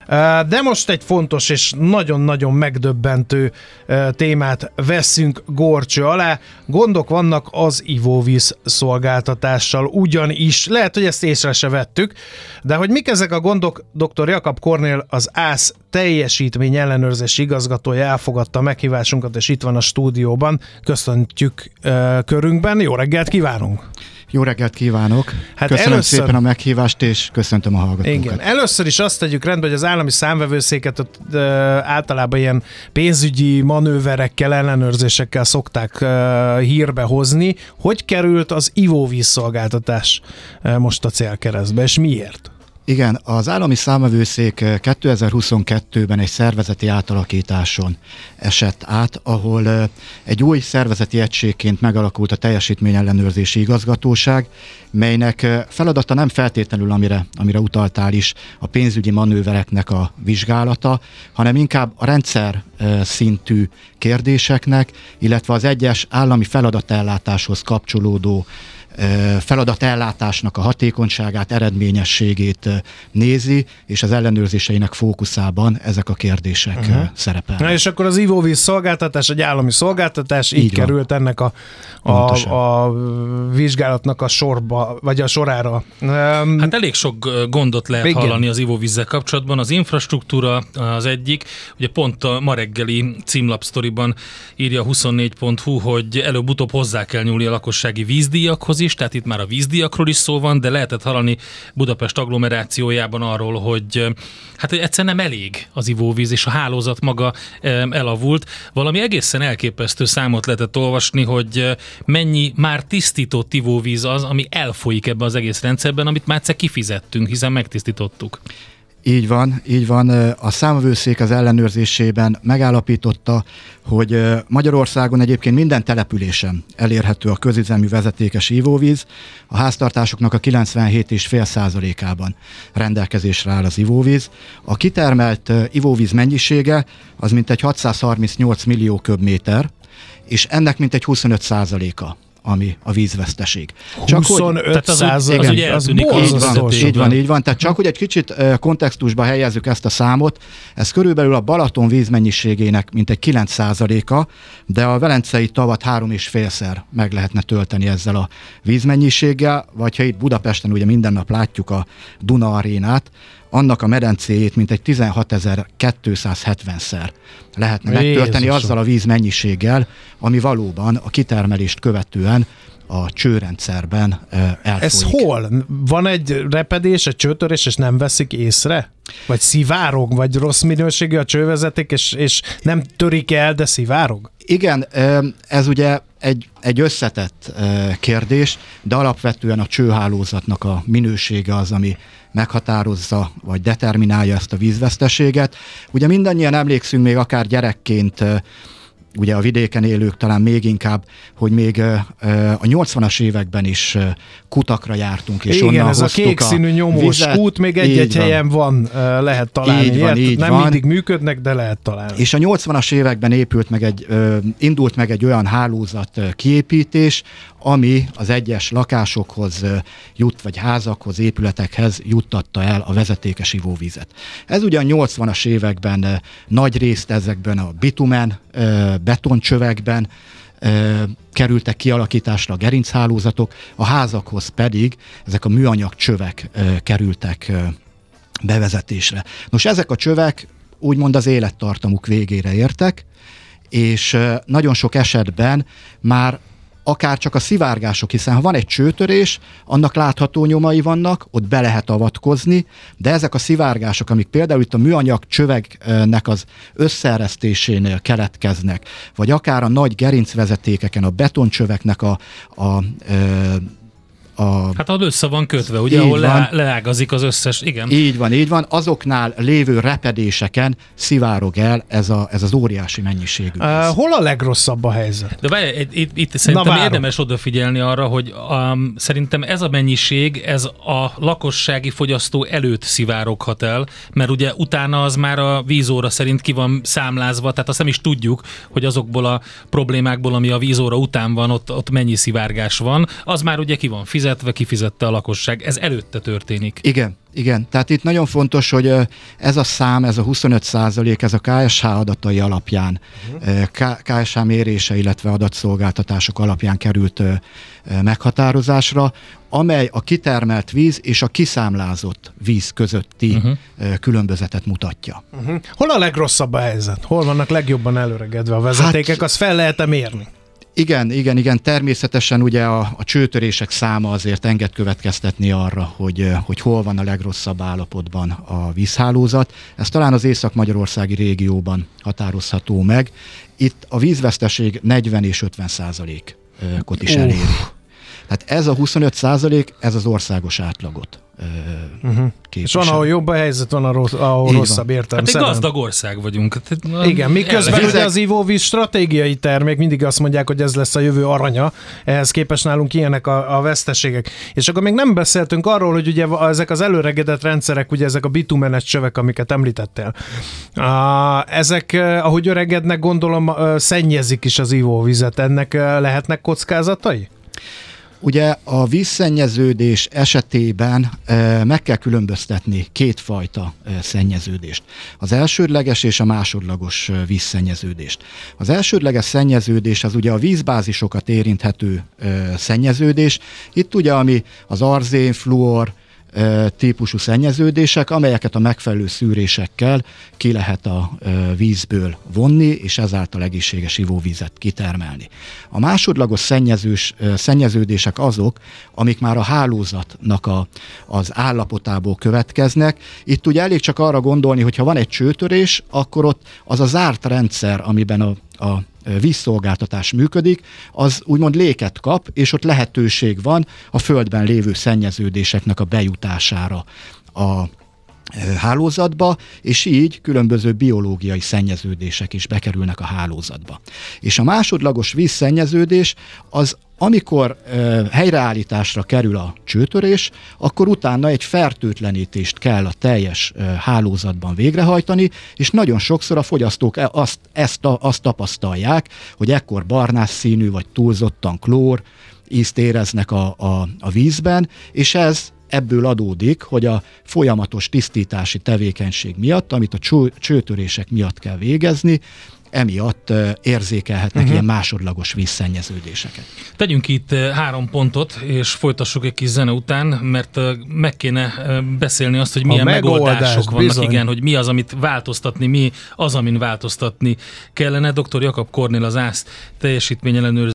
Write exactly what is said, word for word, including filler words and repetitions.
De most egy fontos és nagyon-nagyon megdöbbentő témát veszünk górcső alá. Gondok vannak az ivóvíz szolgáltatással, ugyanis lehet, hogy ezt észre se vettük, de hogy mik ezek a gondok, dr. Jakab Kornél, az ÁSZ teljesítmény ellenőrzési igazgatója elfogadta a meghívásunkat, és itt van a stúdióban. Köszöntjük uh, körünkben, jó reggelt kívánunk! Jó reggelt kívánok! Hát köszönöm először... szépen a meghívást, és köszöntöm a hallgatókat. Igen. Először is azt tegyük rendbe, hogy az állami számvevőszéket ott, uh, általában ilyen pénzügyi manőverekkel, ellenőrzésekkel szokták uh, hírbe hozni. Hogy került az ivóvízszolgáltatás uh, most a célkeresztbe, és miért? Igen, az állami számvevőszék kétezer-huszonkettőben egy szervezeti átalakításon esett át, ahol egy új szervezeti egységként megalakult a teljesítményellenőrzési igazgatóság, melynek feladata nem feltétlenül, amire, amire utaltál is, a pénzügyi manővereknek a vizsgálata, hanem inkább a rendszer szintű kérdéseknek, illetve az egyes állami feladatellátáshoz kapcsolódó feladatellátásnak a hatékonyságát, eredményességét nézi, és az ellenőrzéseinek fókuszában ezek a kérdések uh-huh. szerepelnek. Na és akkor az ivóvíz szolgáltatás, egy állami szolgáltatás, így, így került ennek a, a, a vizsgálatnak a sorba, vagy a sorára. Hát elég sok gondot lehet igen. hallani az ivóvízzel kapcsolatban. Az infrastruktúra az egyik, ugye pont a ma reggeli címlapsztoriban írja a huszonnégy pont hu, hogy előbb-utóbb hozzá kell nyúlni a lakossági vízdíjakhoz is, tehát itt már a vízdíjakról is szó van, de lehetett hallani Budapest agglomerációjában arról, hogy hát hogy egyszerűen nem elég az ivóvíz, és a hálózat maga elavult. Valami egészen elképesztő számot lehetett olvasni, hogy mennyi már tisztított ivóvíz az, ami elfolyik ebbe az egész rendszerben, amit már egyszer kifizettünk, hiszen megtisztítottuk. Így van, így van. A számvevőszék az ellenőrzésében megállapította, hogy Magyarországon egyébként minden településen elérhető a közüzemű vezetékes ivóvíz. A háztartásoknak a kilencvenhét egész öt százalékában rendelkezésre áll az ivóvíz. A kitermelt ivóvíz mennyisége az mintegy hatszázharmincnyolc millió köbméter, és ennek mintegy huszonöt százaléka ami a vízveszteség. Csak huszonöt százalék, az ugye eltűnik. Így van, így van, így van. Tehát csak hogy egy kicsit kontextusba helyezzük ezt a számot, ez körülbelül a Balaton vízmennyiségének mintegy kilenc százaléka, de a velencei tavat három és félszer meg lehetne tölteni ezzel a vízmennyiséggel, vagy ha itt Budapesten ugye minden nap látjuk a Duna arénát, annak a medencéjét mintegy tizenhatezer-kétszázhetvenszer lehetne Jézusom. megtölteni azzal a vízmennyiséggel, ami valóban a kitermelést követően a csőrendszerben elfolyik. Ez hol? Van egy repedés, egy csőtörés, és nem veszik észre? Vagy szivárog? Vagy rossz minőségű a csővezeték, és, és nem törik el, de szivárog? Igen, ez ugye egy, egy összetett kérdés, de alapvetően a csőhálózatnak a minősége az, ami meghatározza, vagy determinálja ezt a vízveszteséget. Ugye mindannyian emlékszünk még akár gyerekként, ugye a vidéken élők talán még inkább, hogy még a nyolcvanas években is kutakra jártunk, és igen, onnan ez a kék színű nyomós vizet, kút, még egy-egy van. helyen van, lehet találni. Így van, így nem van. mindig működnek, de lehet találni. És a nyolcvanas években épült meg egy, indult meg egy olyan hálózat kiépítés, ami az egyes lakásokhoz jut, vagy házakhoz, épületekhez juttatta el a vezetékes ivóvizet. Ez ugye a nyolcvanas években nagy részt ezekben a bitumen, betoncsövekben kerültek kialakításra a gerinchálózatok, a házakhoz pedig ezek a műanyag csövek kerültek bevezetésre. Nos, ezek a csövek úgymond az élettartamuk végére értek, és nagyon sok esetben már akár csak a szivárgások, hiszen ha van egy csőtörés, annak látható nyomai vannak, ott be lehet avatkozni, de ezek a szivárgások, amik például itt a műanyag csöveknek az összeeresztésénél keletkeznek, vagy akár a nagy gerincvezetékeken, a betoncsöveknek a, a, a A... Hát az össze van kötve, ugye, ahol le, leágazik az összes, igen. Így van, így van. Azoknál lévő repedéseken szivárog el ez, a, ez az óriási mennyiségű. Uh, hol a legrosszabb a helyzet? De várj, itt, itt szerintem Na, érdemes odafigyelni arra, hogy um, szerintem ez a mennyiség, ez a lakossági fogyasztó előtt szivároghat el, mert ugye utána az már a vízóra szerint ki van számlázva, tehát azt nem is tudjuk, hogy azokból a problémákból, ami a vízóra után van, ott, ott mennyi szivárgás van, az már ugye ki van fizetve, kifizette a lakosság. Ez előtte történik. Igen, Igen, tehát itt nagyon fontos, hogy ez a szám, ez a huszonöt százalék, ez a ká es há adatai alapján, uh-huh. ká es há mérése, illetve adatszolgáltatások alapján került meghatározásra, amely a kitermelt víz és a kiszámlázott víz közötti uh-huh. különbözetet mutatja. Uh-huh. Hol a legrosszabb a helyzet? Hol vannak legjobban előregedve a vezetékek? Hát, azt fel lehet-e mérni? Igen, igen, igen. Természetesen ugye a, a csőtörések száma azért enged következtetni arra, hogy, hogy hol van a legrosszabb állapotban a vízhálózat. Ez talán az észak-magyarországi régióban határozható meg. Itt a vízveszteség negyven és ötven százalékot is eléri. Tehát ez a huszonöt százalék, ez az országos átlagot uh-huh. És van, ahol jobb a helyzet, van, ahol, ahol rosszabb értelemszerűen. Hát egy gazdag ország vagyunk. Igen, miközben ugye az ivóvíz stratégiai termék, mindig azt mondják, hogy ez lesz a jövő aranya, ehhez képest nálunk ilyenek a, a veszteségek. És akkor még nem beszéltünk arról, hogy ugye ezek az előregedett rendszerek, ugye ezek a bitumenes csövek, amiket említettél, ezek, ahogy öregednek, gondolom, szennyezik is az ivóvizet. Ennek lehetnek kockázatai? Ugye a vízszennyeződés esetében e, meg kell különböztetni kétfajta e, szennyeződést. Az elsődleges és a másodlagos e, vízszennyeződést. Az elsődleges szennyeződés az ugye a vízbázisokat érinthető e, szennyeződés. Itt ugye ami az arzén, fluor típusú szennyeződések, amelyeket a megfelelő szűrésekkel ki lehet a vízből vonni, és ezáltal egészséges ivóvízet kitermelni. A másodlagos szennyezős, szennyeződések azok, amik már a hálózatnak a, az állapotából következnek. Itt ugye elég csak arra gondolni, hogy ha van egy csőtörés, akkor ott az a zárt rendszer, amiben a, a vízszolgáltatás működik, az úgymond léket kap, és ott lehetőség van a földben lévő szennyeződéseknek a bejutására a hálózatba, és így különböző biológiai szennyeződések is bekerülnek a hálózatba. És a másodlagos vízszennyeződés az, amikor e, helyreállításra kerül a csőtörés, akkor utána egy fertőtlenítést kell a teljes e, hálózatban végrehajtani, és nagyon sokszor a fogyasztók azt, ezt a, azt tapasztalják, hogy ekkor barnás színű vagy túlzottan klór ízt éreznek a, a, a vízben, és ez ebből adódik, hogy a folyamatos tisztítási tevékenység miatt, amit a cső, csőtörések miatt kell végezni, emiatt érzékelhetnek uh-huh. ilyen másodlagos vízszennyeződéseket. Tegyünk itt három pontot, és folytassuk egy kis zene után, mert meg kéne beszélni azt, hogy milyen megoldások vannak, bizony. Igen, hogy mi az, amit változtatni, mi az, amin változtatni kellene. doktor Jakab Kornél, az ÁSZ teljesítményellenőrző